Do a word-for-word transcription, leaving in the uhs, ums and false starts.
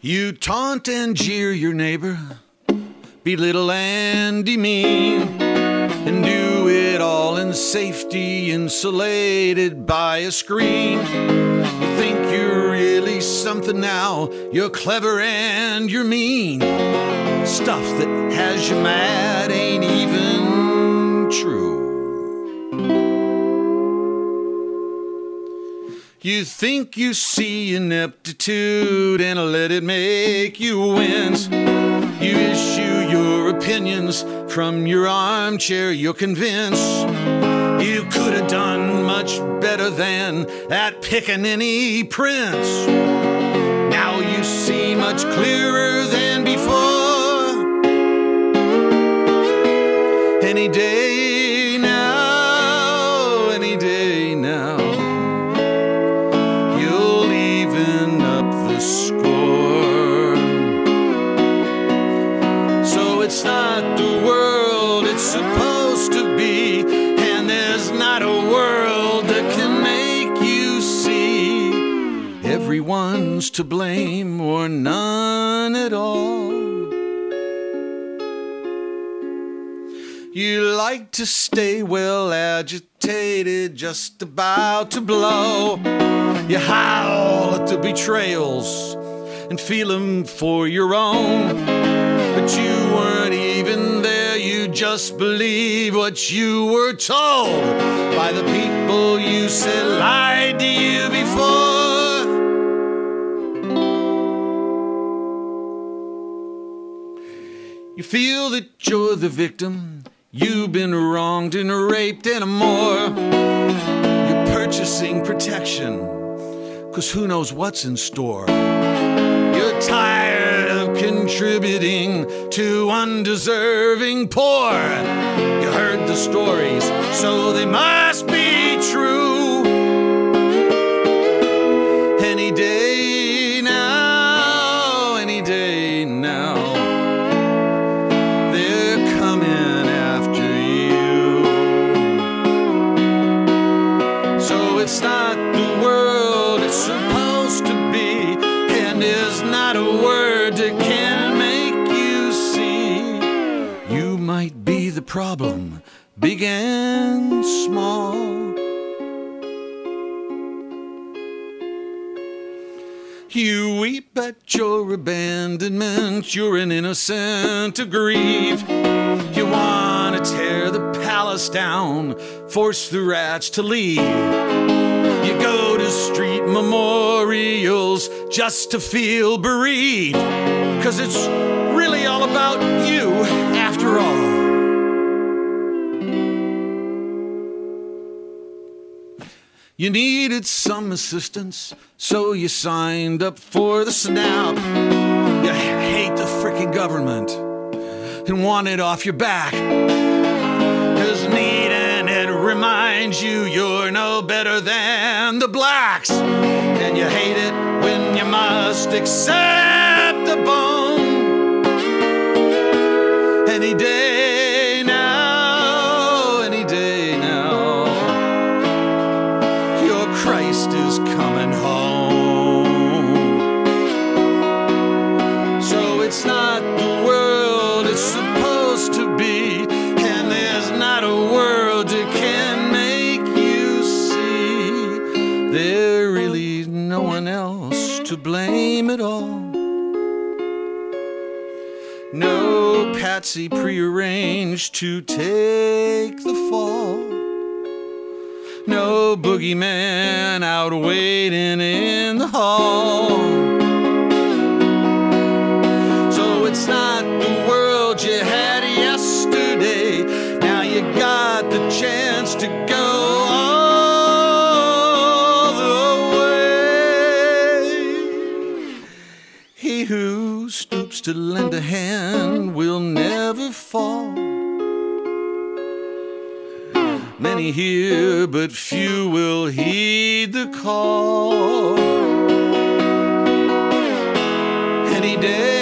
You taunt and jeer your neighbor, belittle and demean, and do it all in safety, insulated by a screen. You think you're really something now, you're clever and you're mean. Stuff that has you mad ain't even true. You think you see ineptitude and let it make you wince. You issue your opinions from your armchair, you're convinced you could have done much better than that Pickaninny prince. Now you see much clearer than before. Any day now, any day now, you'll even up the score. So it's not the world it's supposed to be, and there's not a world that can make you see everyone's to blame or none at all. You like to stay well agitated, just about to blow. You howl at the betrayals and feel them for your own. But you weren't even there, you just believe what you were told by the people you said lied to you before. You feel that you're the victim, you've been wronged and raped and more. You're purchasing protection, 'cause who knows what's in store. You're tired of contributing to undeserving poor. You heard the stories, so they must be true. Any day now, any day now, they're coming after you. So it's not the world it's supposed to be, and there's not a word that can make you see. You might be the problem, big and small. You weep at your abandonment, you're an innocent to grieve. You want to tear the palace down, force the rats to leave. You go to street memorials just to feel bereaved, 'cause it's really all about you after all. You needed some assistance, so you signed up for the SNAP. You hate the frickin' government and want it off your back, 'cause needing it reminds you you're no better than the blacks. And you hate it when you must accept the bone. Any day now, any day now, your Christ is coming home. So it's not the world it's supposed to be, and there's not a world that can make you see there really no one else to blame at all. No patsy prearranged to take the fall. No boogeyman out waiting in the hall. So it's not the world you had yesterday. Now you got the chance to go all the way. He who stoops to lend a hand will never fall. Many hear, but few will heed the call. Any day